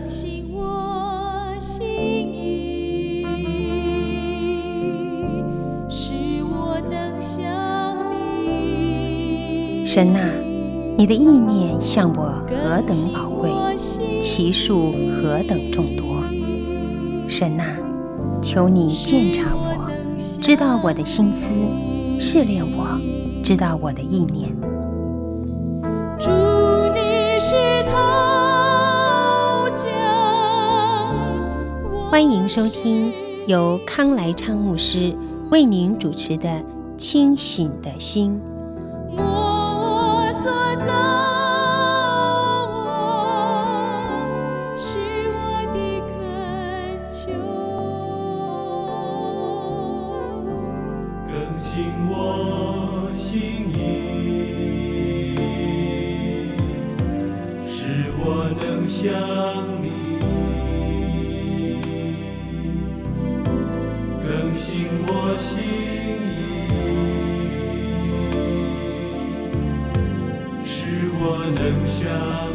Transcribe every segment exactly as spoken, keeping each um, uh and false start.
新我心意，使我能想你。 神啊，你的意念向我何等宝贵，其数何等众多。神啊，求你鉴察我，知道我的心思，试炼我，知道我的意念。 主，你是陶匠， 欢迎收听由康来昌牧师为您主持的《清醒的心》。 摸我所造，我是我的恳求， 更新我心意，使我能想你，更新我心意，使我能想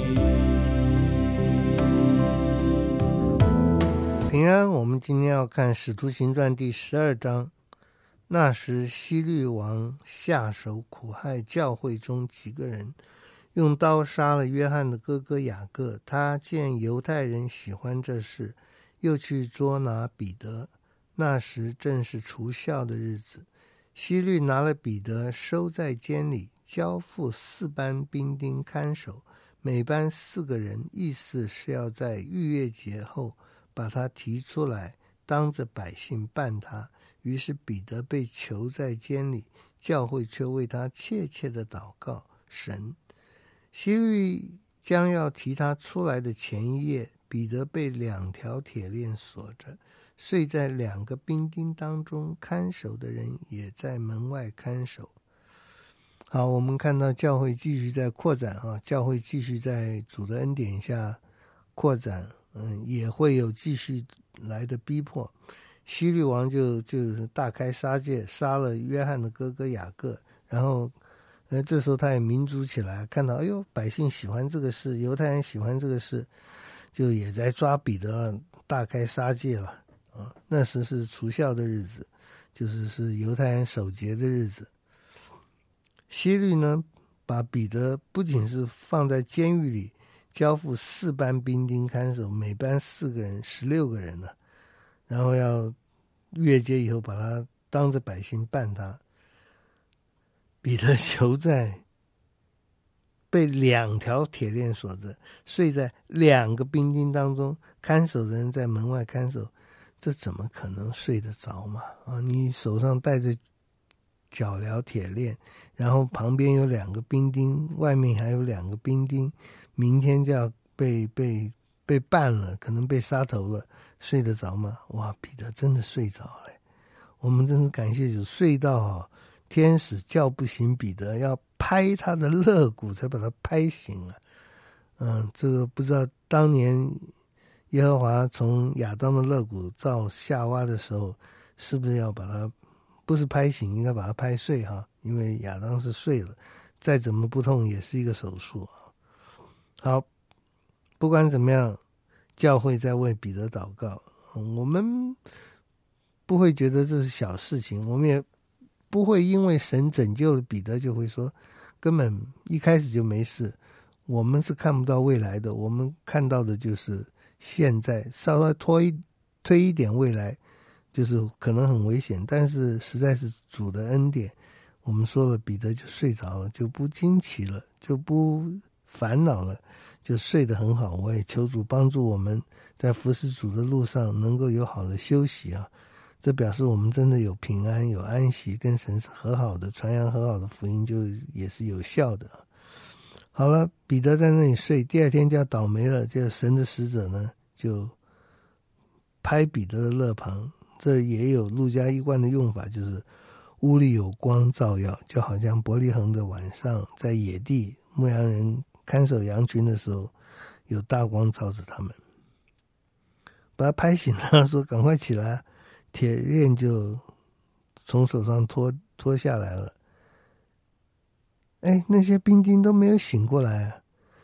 你。 平安，我们今天要看《使徒行传》第十二章。那时希律王下手苦害教会中几个人，用刀杀了约翰的哥哥雅各。他见犹太人喜欢这事，又去捉拿彼得。那时正是除酵的日子，希律拿了彼得收在监里，交付四班兵丁看守，每班四个人，意思是要在逾越节后把他提出来，当着百姓办他。于是彼得被囚在监里，教会却为他切切的祷告神。希律将要提他出来的前一夜，彼得被两条铁链锁着，睡在两个兵丁当中，看守的人也在门外看守。好，我们看到教会继续在扩展啊，教会继续在主的恩典下扩展，嗯，也会有继续来的逼迫。希律王就就大开杀戒，杀了约翰的哥哥雅各，然后呃，这时候他也民族起来，看到哎呦百姓喜欢这个事，犹太人喜欢这个事，就也在抓彼得，大开杀戒了啊。那时是除酵的日子，就是是犹太人守节的日子。希律呢，把彼得不仅是放在监狱里，交付四班兵丁看守，每班四个人，十六个人呢、啊，然后要越节以后把他当着百姓办他。彼得囚在被两条铁链锁着，睡在两个兵丁当中，看守的人在门外看守，这怎么可能睡得着嘛？啊，你手上带着脚镣铁链，然后旁边有两个兵丁，外面还有两个兵丁，明天就要被被被办了，可能被杀头了，睡得着吗？哇，彼得真的睡着了。我们真是感谢主，睡到啊，天使叫不醒彼得，要拍他的肋骨才把他拍醒啊。嗯，这个不知道当年耶和华从亚当的肋骨造夏娃的时候，是不是要把他不是拍醒，应该把他拍睡哈，因为亚当是睡了，再怎么不痛也是一个手术啊。好，不管怎么样，教会在为彼得祷告，我们不会觉得这是小事情，我们也不会因为神拯救了彼得就会说根本一开始就没事。我们是看不到未来的，我们看到的就是现在，稍微拖一推一点未来就是可能很危险，但是实在是主的恩典。我们说了，彼得就睡着了，就不惊奇了，就不烦恼了，就睡得很好。我也求主帮助我们在服侍主的路上能够有好的休息啊，这表示我们真的有平安有安息，跟神是和好的，传扬和好的福音就也是有效的。好了，彼得在那里睡，第二天就要倒霉了，就神的使者呢就拍彼得的肋旁，这也有路加一贯的用法，就是屋里有光照耀，就好像伯利恒的晚上在野地牧羊人看守羊群的时候有大光照着他们，把他拍醒了，说赶快起来，铁链就从手上脱脱下来了。哎，那些兵丁都没有醒过来啊，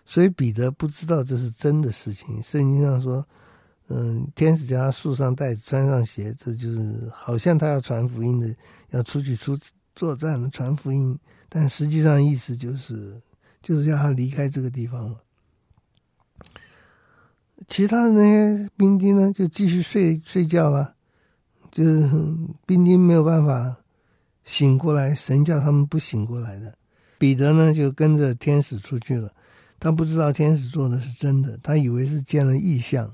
所以彼得不知道这是真的事情。圣经上说，嗯，天使叫他束上带子，穿上鞋，这就是好像他要传福音的，要出去出作战的传福音，但实际上意思就是就是要他离开这个地方了。其他的那些兵丁呢，就继续睡睡觉了，就是兵丁没有办法醒过来，神叫他们不醒过来的。彼得呢就跟着天使出去了，他不知道天使做的是真的，他以为是见了异象。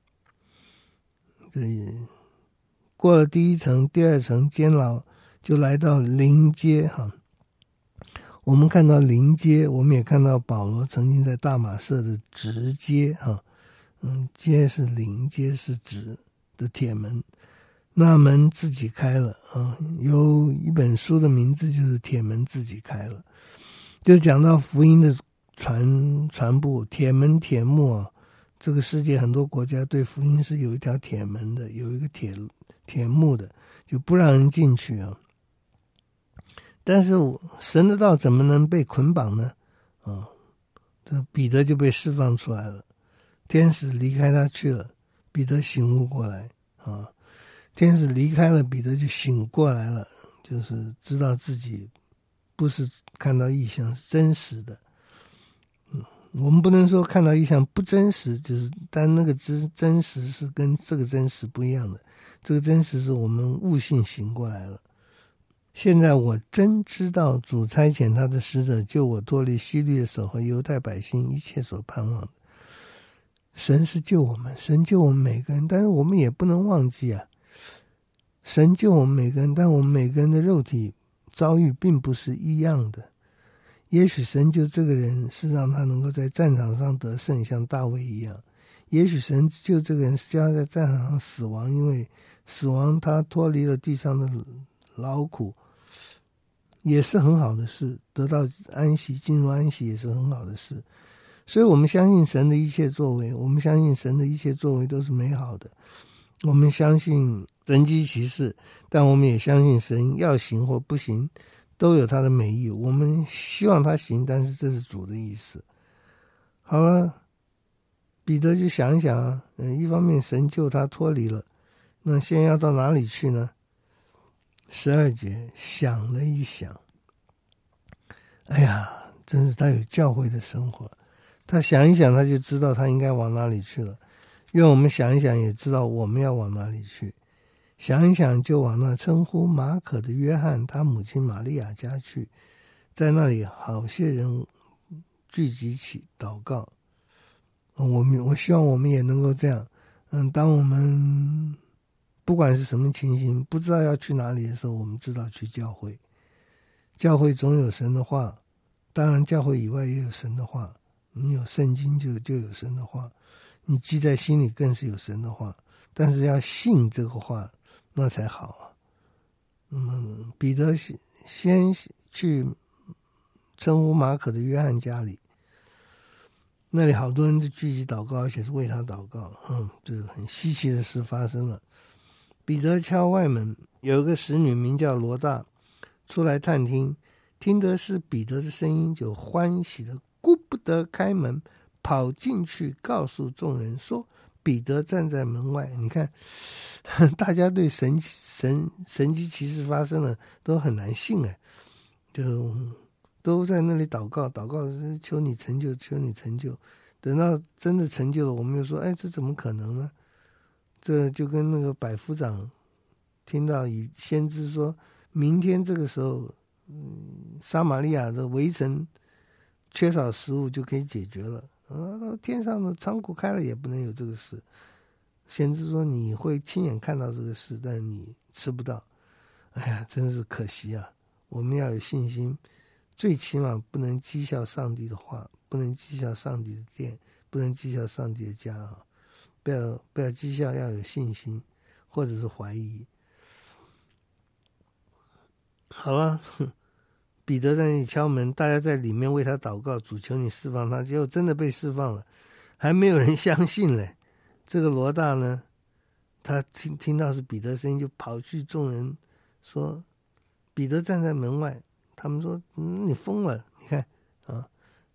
对，过了第一层、第二层监牢，就来到临街哈。我们看到临街，我们也看到保罗曾经在大马色的直街哈。嗯，街是临，街是直的铁门，那门自己开了啊。有一本书的名字就是铁门自己开了，就讲到福音的传传播，铁门铁幕啊。这个世界很多国家对福音是有一条铁门的，有一个铁铁幕的，就不让人进去啊。但是神的道怎么能被捆绑呢？啊，这彼得就被释放出来了。天使离开他去了，彼得醒悟过来啊！天使离开了，彼得就醒过来了，就是知道自己不是看到异象，是真实的。嗯，我们不能说看到异象不真实，就是但那个真真实是跟这个真实不一样的。这个真实是我们悟性醒过来了。现在我真知道主差遣他的使者救我脱离希律的手和犹太百姓一切所盼望的。神是救我们，神救我们每个人，但是我们也不能忘记啊，神救我们每个人，但我们每个人的肉体遭遇并不是一样的。也许神救这个人是让他能够在战场上得胜，像大卫一样；也许神救这个人是叫他在战场上死亡，因为死亡他脱离了地上的劳苦，也是很好的事，得到安息，进入安息也是很好的事。所以我们相信神的一切作为，我们相信神的一切作为都是美好的，我们相信神迹奇事，但我们也相信神要行或不行都有他的美意，我们希望他行，但是这是主的意思。好了，彼得就想一想啊，嗯，一方面神救他脱离了，那现在要到哪里去呢？十二节想了一想，哎呀，真是他有教会的生活，他想一想他就知道他应该往哪里去了，因为我们想一想也知道我们要往哪里去，想一想就往那称呼马可的约翰他母亲玛利亚家去，在那里好些人聚集起祷告。我们我希望我们也能够这样，嗯，当我们不管是什么情形不知道要去哪里的时候，我们知道去教会，教会总有神的话，当然教会以外也有神的话，你有圣经就就有神的话，你记在心里更是有神的话，但是要信这个话那才好啊。嗯，彼得先去称呼马可的约翰家里，那里好多人就聚集祷告，而且是为他祷告。嗯，这个很稀奇的事发生了。彼得敲外门，有一个使女名叫罗大出来探听，听得是彼得的声音，就欢喜的顾不得开门，跑进去告诉众人说彼得站在门外。你看大家对神神神迹奇事发生了都很难信哎，就都在那里祷告祷告，求你成就求你成就，等到真的成就了，我们又说哎，这怎么可能呢？这就跟那个百夫长听到以先知说明天这个时候嗯，撒玛利亚的围城缺少食物就可以解决了，呃，天上的仓库开了也不能有这个事。先知说你会亲眼看到这个事，但你吃不到。哎呀，真是可惜啊！我们要有信心，最起码不能讥笑上帝的话，不能讥笑上帝的殿，不能讥笑上帝的家啊！不要不要讥笑，要有信心，或者是怀疑。好了，彼得在那里敲门，大家在里面为他祷告，主求你释放他，结果真的被释放了，还没有人相信嘞。这个罗大呢，他听听到是彼得声音，就跑去众人说彼得站在门外。他们说、嗯、你疯了，你看啊，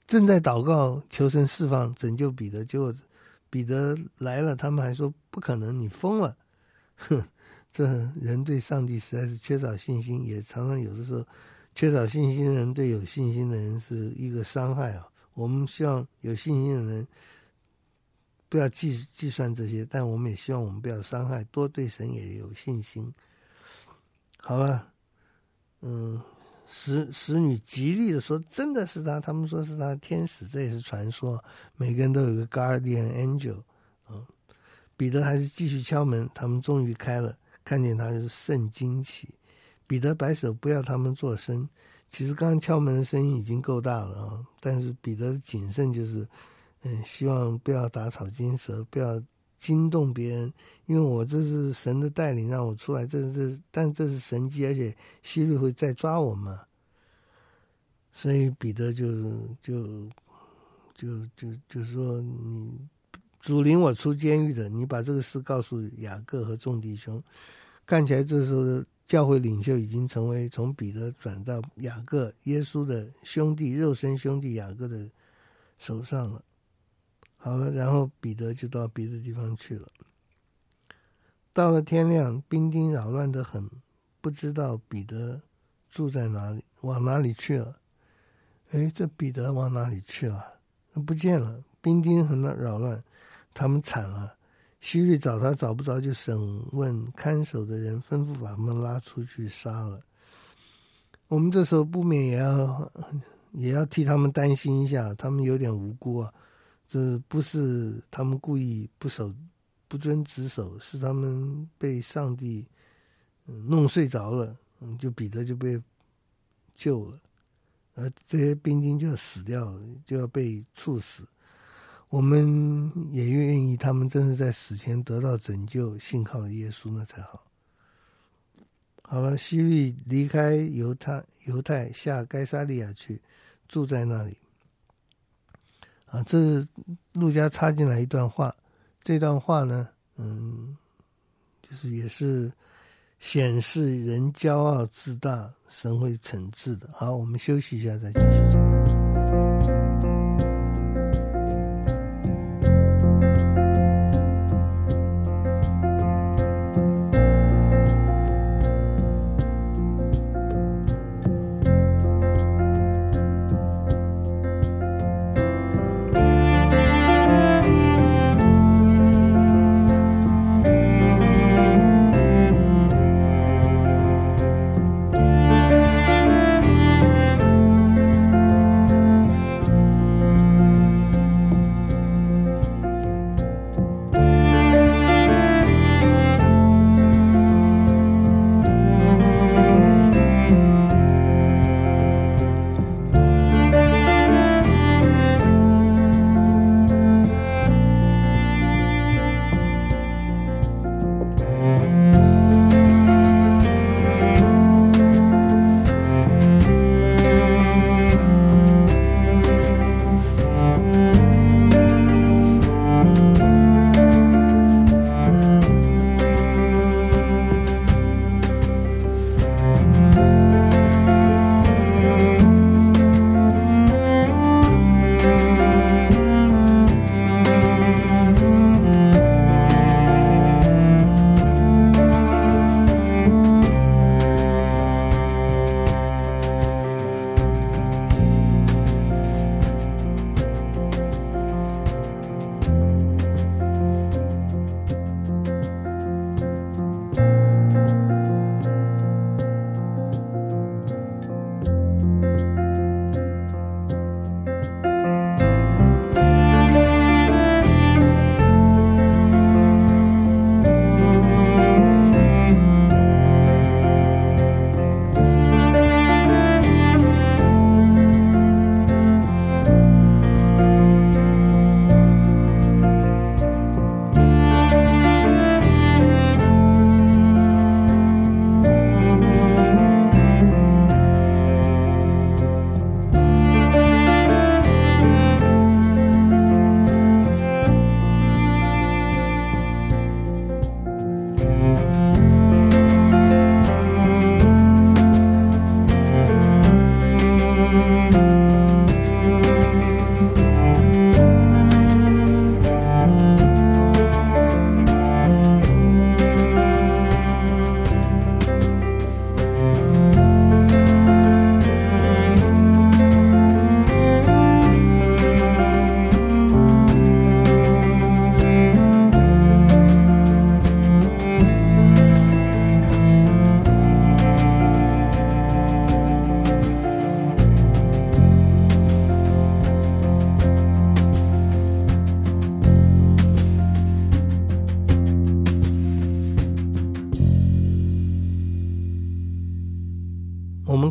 正在祷告求神释放拯救彼得，结果彼得来了，他们还说不可能，你疯了。哼，这人对上帝实在是缺少信心，也常常有的时候缺少信心的人对有信心的人是一个伤害啊。我们希望有信心的人不要计计算这些，但我们也希望我们不要伤害，多对神也有信心。好了，嗯，使使女极力的说真的是他，他们说是他的天使，这也是传说，每个人都有一个 guardian angel。嗯，彼得还是继续敲门，他们终于开了，看见他就是甚惊奇。彼得摆手不要他们作声，其实刚刚敲门的声音已经够大了啊，但是彼得的谨慎就是嗯，希望不要打草惊蛇，不要惊动别人，因为我这是神的带领让我出来，这是但这是神迹，而且希律会再抓我们，所以彼得就就就就就说你主领我出监狱的，你把这个事告诉雅各和众弟兄。看起来这时候的教会领袖已经成为从彼得转到雅各，耶稣的兄弟，肉身兄弟雅各的手上了。好了，然后彼得就到别的地方去了。到了天亮，兵丁扰乱得很，不知道彼得住在哪里，往哪里去了。诶，这彼得往哪里去了？不见了，兵丁很扰乱，他们惨了。希律找他找不着，就审问看守的人，吩咐把他们拉出去杀了。我们这时候不免也要也要替他们担心一下，他们有点无辜啊，这不是他们故意不守不遵职守，是他们被上帝弄睡着了，就彼得就被救了，而这些兵丁就要死掉，就要被处死。我们也愿意他们真是在死前得到拯救，信靠了耶稣，那才好。好了，希律离开犹太犹太下该撒利亚去，住在那里。啊，这是路加插进来一段话，这段话呢，嗯，就是也是显示人骄傲自大，神会惩治的。好，我们休息一下，再继续讲。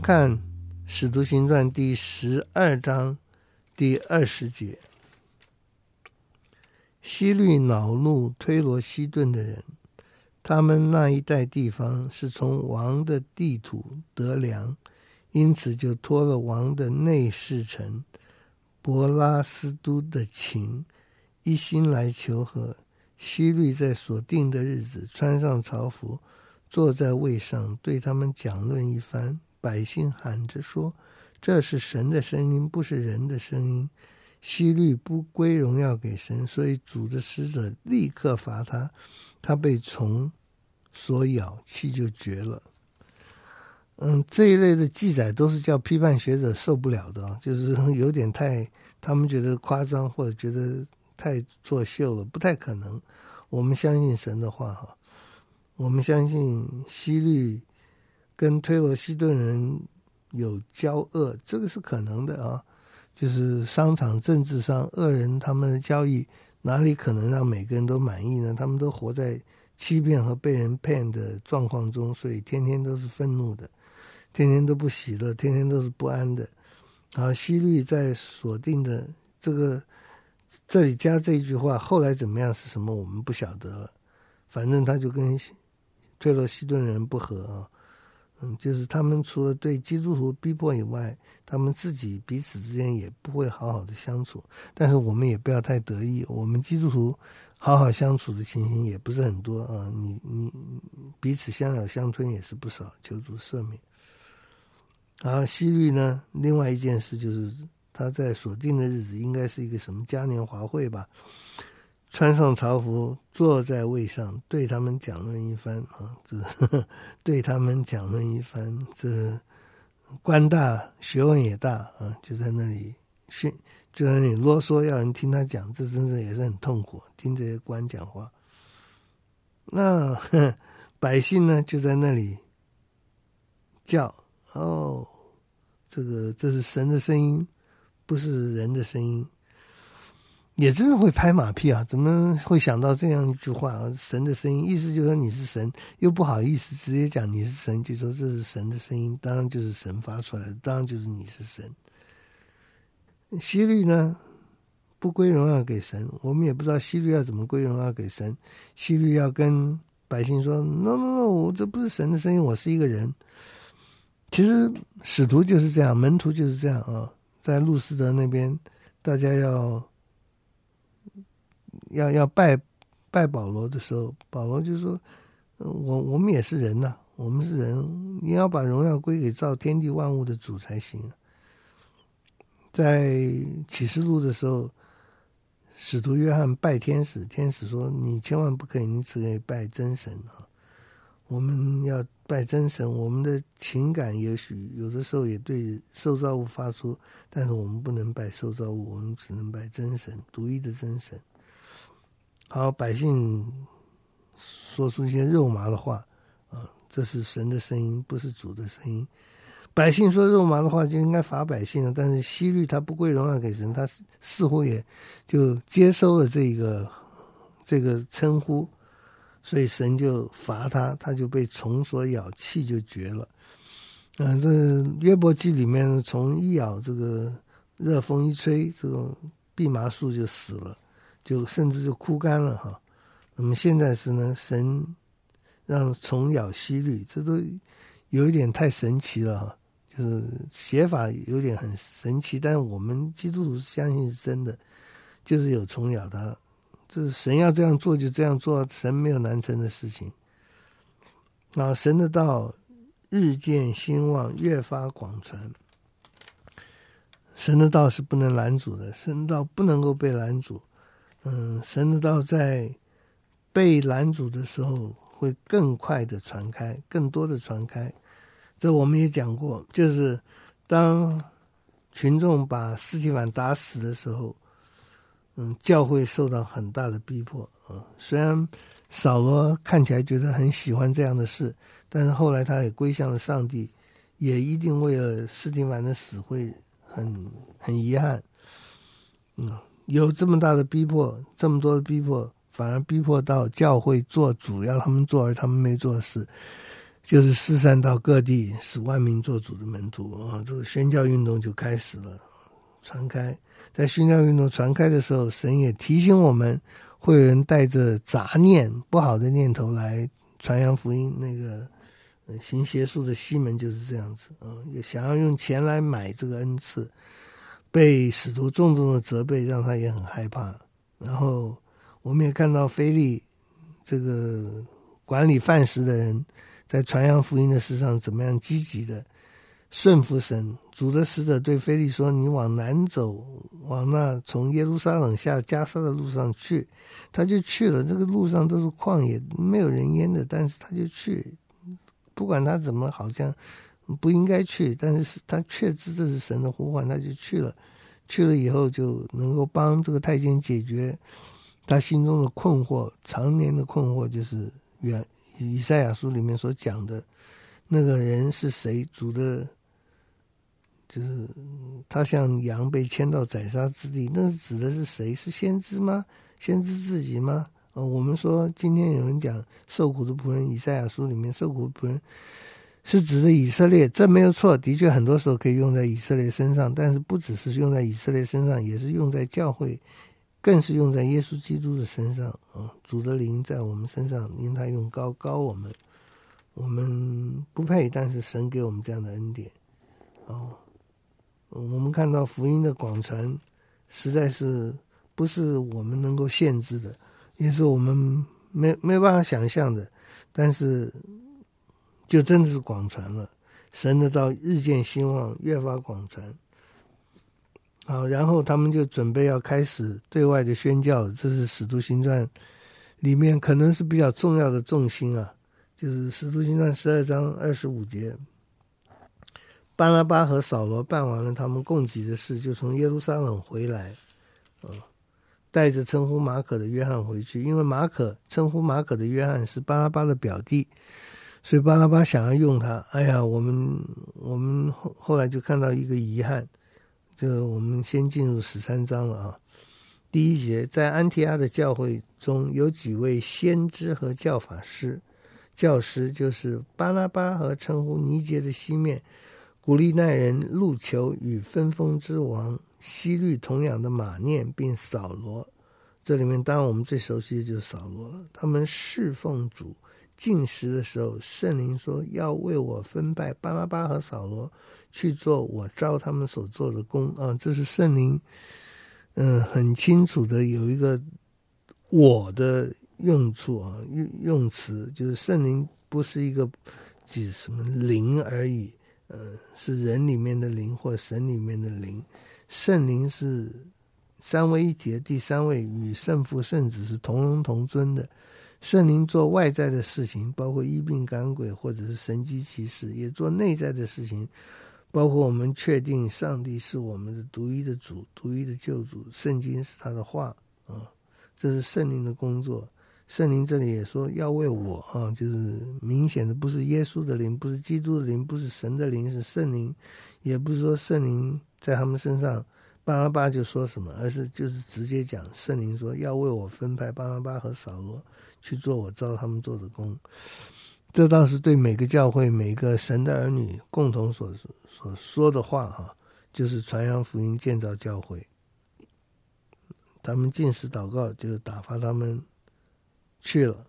看使徒行传第十二章第二十节，希律恼怒推罗西顿的人，他们那一带地方是从王的地土得粮，因此就托了王的内侍臣伯拉斯都的情，一心来求和。希律在所定的日子穿上朝服，坐在位上，对他们讲论一番。百姓喊着说，这是神的声音，不是人的声音。希律不归荣耀给神，所以主的使者立刻罚他，他被虫所咬，气就绝了。嗯，这一类的记载都是叫批判学者受不了的，就是有点太，他们觉得夸张或者觉得太作秀了，不太可能。我们相信神的话哈，我们相信希律跟推罗西顿人有交恶，这个是可能的啊。就是商场政治上恶人他们的交易，哪里可能让每个人都满意呢？他们都活在欺骗和被人骗的状况中，所以天天都是愤怒的，天天都不喜乐，天天都是不安的。然后希律在锁定的这个这里加这一句话，后来怎么样是什么我们不晓得了，反正他就跟推罗西顿人不和啊。嗯，就是他们除了对基督徒逼迫以外，他们自己彼此之间也不会好好的相处。但是我们也不要太得意，我们基督徒好好相处的情形也不是很多啊。你你彼此相咬相吞也是不少，求主赦免。然后希律呢，另外一件事就是他在所定的日子，应该是一个什么嘉年华会吧，穿上朝服，坐在位上，对他们讲论一番啊，这呵呵对他们讲论一番，这官大学问也大啊，就在那里训，就在那里啰嗦，要人听他讲，这真的也是很痛苦，听这些官讲话。那呵百姓呢，就在那里叫哦，这个这是神的声音，不是人的声音。也真的会拍马屁啊！怎么会想到这样一句话啊？神的声音，意思就是说你是神，又不好意思直接讲你是神，就说这是神的声音，当然就是神发出来的，当然就是你是神。希律呢，不归荣耀给神，我们也不知道希律要怎么归荣耀给神。希律要跟百姓说 ：“No No No， 我这不是神的声音，我是一个人。”其实使徒就是这样，门徒就是这样啊，在路斯德那边，大家要。要要拜拜保罗的时候，保罗就说：“我我们也是人呐、啊，我们是人，你要把荣耀归给造天地万物的主才行。”在启示录的时候，使徒约翰拜天使，天使说：“你千万不可以，你只可以拜真神啊！我们要拜真神，我们的情感也许有的时候也对受造物发出，但是我们不能拜受造物，我们只能拜真神，独一的真神。”好，百姓说出一些肉麻的话啊，这是神的声音，不是主的声音。百姓说肉麻的话就应该罚百姓了，但是希律他不归荣耀给神，他似乎也就接收了这个这个称呼，所以神就罚他，他就被虫所咬，气就绝了。嗯、呃，这约伯记里面虫一咬，这个热风一吹，这种蓖麻树就死了。就甚至就枯干了哈。那么现在是呢，神让虫咬希律，这都有一点太神奇了哈。就是写法有点很神奇，但是我们基督徒相信是真的，就是有虫咬他，这是神要这样做就这样做，神没有难成的事情。啊，神的道日渐兴旺，越发广传。神的道是不能拦阻的，神的道不能够被拦阻。嗯，神的道在被拦阻的时候会更快的传开，更多的传开。这我们也讲过，就是当群众把司提反打死的时候，嗯，教会受到很大的逼迫啊。虽然扫罗看起来觉得很喜欢这样的事，但是后来他也归向了上帝，也一定为了司提反的死会很很遗憾。嗯。有这么大的逼迫，这么多的逼迫，反而逼迫到教会做主要他们做而他们没做的事。 就是四散到各地，使万民做主的门徒啊，这个宣教运动就开始了，传开。在宣教运动传开的时候，神也提醒我们，会有人带着杂念、不好的念头来传扬福音。那个、呃、行邪术的西门就是这样子啊，也想要用钱来买这个恩赐，被使徒重重的责备，让他也很害怕。然后我们也看到腓利这个管理饭食的人，在传扬福音的事上怎么样积极的顺服神。主的使者对腓利说，你往南走，往那从耶路撒冷下加沙的路上去。他就去了，这个路上都是旷野，没有人烟的，但是他就去，不管他怎么好像不应该去，但是他确知这是神的呼唤，他就去了。去了以后就能够帮这个太监解决他心中的困惑，常年的困惑，就是原以赛亚书里面所讲的那个人是谁。主的就是他像羊被牵到宰杀之地，那指的是谁？是先知吗？先知自己吗？呃、我们说今天有人讲受苦的仆人，以赛亚书里面受苦的仆人是指的以色列，这没有错，的确很多时候可以用在以色列身上，但是不只是用在以色列身上，也是用在教会，更是用在耶稣基督的身上啊！主的灵在我们身上，因他用膏膏我们，我们不配，但是神给我们这样的恩典哦。我们看到福音的广传，实在是不是我们能够限制的，也是我们没没有办法想象的，但是就真的是广传了，神的道日渐兴旺，越发广传。好，然后他们就准备要开始对外的宣教，这是使徒行传里面可能是比较重要的重心啊，就是使徒行传十二章二十五节，巴拿巴和扫罗办完了他们供给的事，就从耶路撒冷回来，嗯，带着称呼马可的约翰回去，因为马可称呼马可的约翰是巴拿巴的表弟，所以巴拿巴想要用他。哎呀，我们我们后后来就看到一个遗憾，就我们先进入十三章了啊。第一节，在安提阿的教会中有几位先知和教法师，教师就是巴拿巴和称呼尼结的西面，古利奈人路求与分封之王希律同养的马念，并扫罗。这里面当然我们最熟悉的就是扫罗了。他们侍奉主进食的时候，圣灵说要为我分派巴拿巴和扫罗去做我召他们所做的工啊，这是圣灵嗯很清楚的有一个我的用处啊，用用词，就是圣灵不是一个指什么灵而已，呃，是人里面的灵或神里面的灵。圣灵是三位一体的第三位，与圣父圣子是同荣同尊的。圣灵做外在的事情，包括医病赶鬼或者是神迹奇事，也做内在的事情，包括我们确定上帝是我们的独一的主，独一的救主，圣经是他的话啊，这是圣灵的工作。圣灵这里也说要为我啊，就是明显的不是耶稣的灵，不是基督的灵，不是神的灵，是圣灵，也不是说圣灵在他们身上巴拿巴就说什么，而是就是直接讲圣灵说要为我分派巴拿巴和扫罗去做我召他们做的工。这倒是对每个教会每个神的儿女共同所所说的话哈，就是传扬福音，建造教会。他们禁食祷告，就是打发他们去了。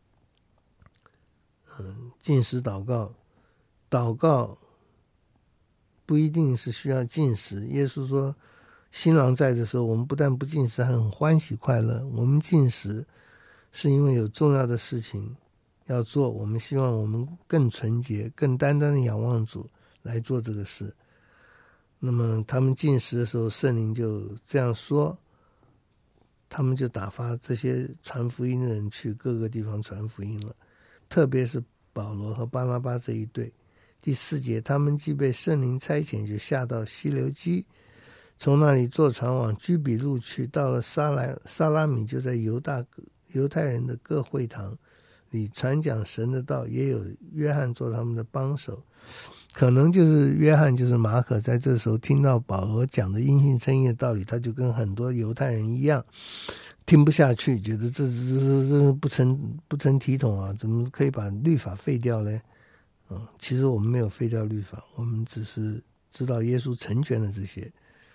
嗯，禁食祷告，祷告不一定是需要禁食。耶稣说新郎在的时候，我们不但不禁食，还很欢喜快乐。我们禁食是因为有重要的事情要做，我们希望我们更纯洁，更单单的仰望主来做这个事。那么他们禁食的时候，圣灵就这样说，他们就打发这些传福音的人去各个地方传福音了，特别是保罗和巴拿巴这一对。第四节，他们既被圣灵差遣，就下到西流基，从那里坐船往居比路去，到了撒拉撒拉米，就在犹大犹太人的各会堂里传讲神的道，也有约翰做他们的帮手。可能就是约翰就是马可，在这时候听到保罗讲的因信称义的道理，他就跟很多犹太人一样听不下去，觉得这这这这不成不成体统啊，怎么可以把律法废掉呢？ 嗯，其实我们没有废掉律法，我们只是知道耶稣成全了这些。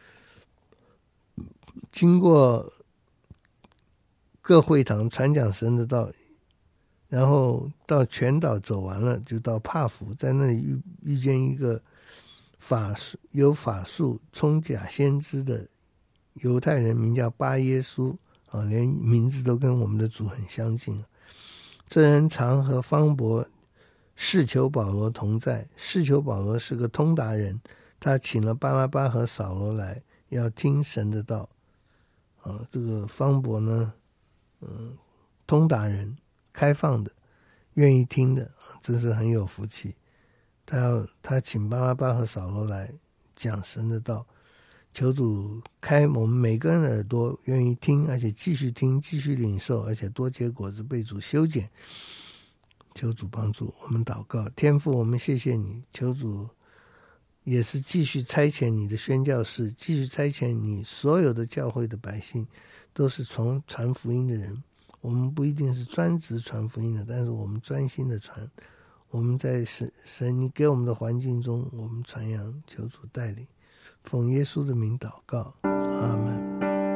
经过各会堂传讲神的道，然后到全岛走完了，就到帕福，在那里 遇, 遇见一个法有法术充假先知的犹太人，名叫巴耶稣啊，连名字都跟我们的主很相近。这人常和方伯士求保罗同在，士求保罗是个通达人，他请了巴拉巴和扫罗来，要听神的道。啊，这个方伯呢，嗯，通达人，开放的，愿意听的，真是很有福气。他要他请巴拉巴和扫罗来讲神的道，求主开我们每个人的耳朵，愿意听，而且继续听，继续领受，而且多结果子，被主修剪。求主帮助我们祷告。天父，我们谢谢你，求主也是继续差遣你的宣教士，继续差遣你所有的教会的百姓，都是从传福音的人。我们不一定是专职传福音的，但是我们专心的传。我们在神神你给我们的环境中，我们传扬，求主带领。奉耶稣的名祷告，阿们。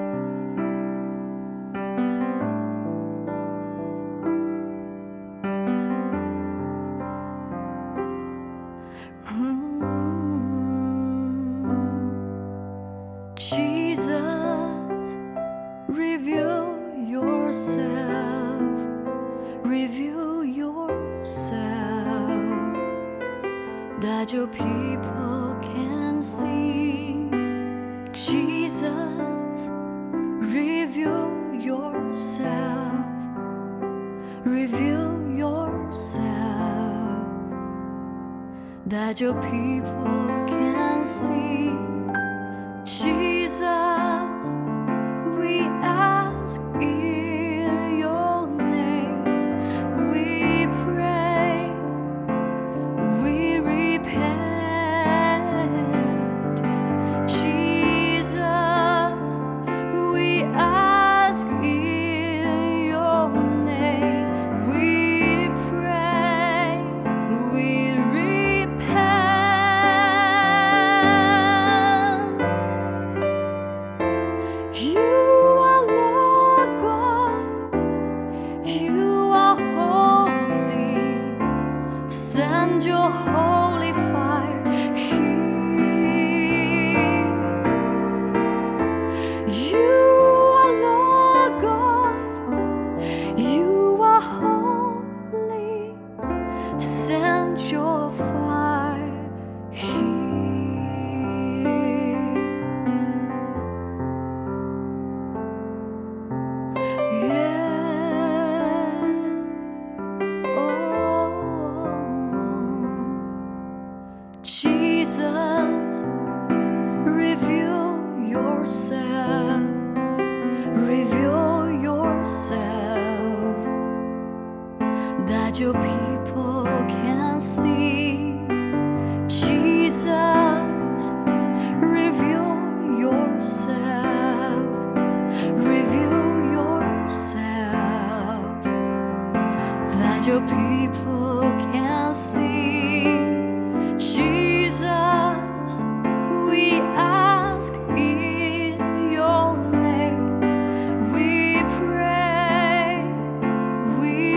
Jesus, reveal yourself, reveal yourself, that your people can see. Jesus, reveal yourself, reveal yourself, that your people can see. Jesus, we ask in your name, we pray, we repent. Jesus, we ask in your name, we pray, we repent. You are Lord God, you are holy. Send your holy fire here. You are Lord God, you are holy. Send your fire here. Jesus, reveal yourself, reveal yourself, that your people can see. Jesus, reveal yourself, reveal yourself, that your people can see. Jesus, we ask in your name, we pray, we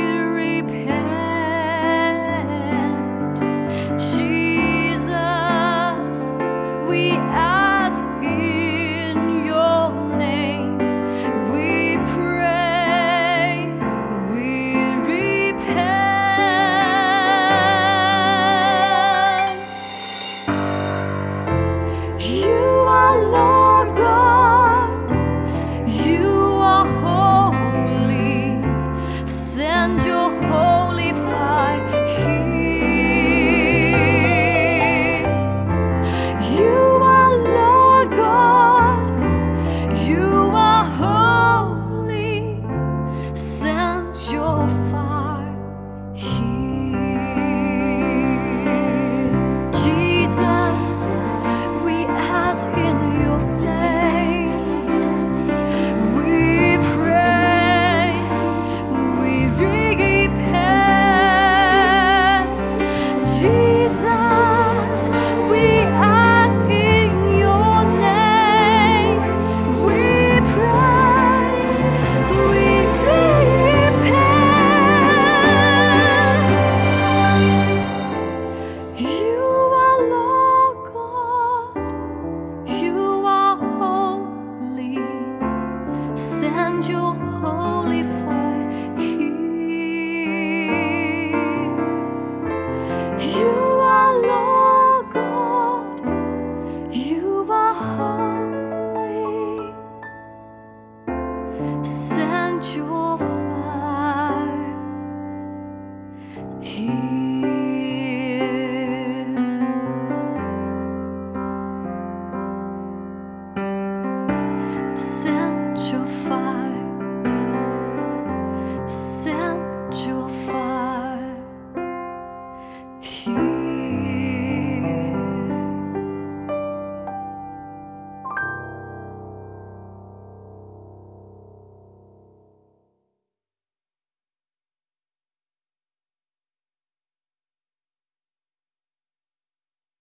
repent. Jesus, we ask in your name, we pray, we repent. quench your fire here. The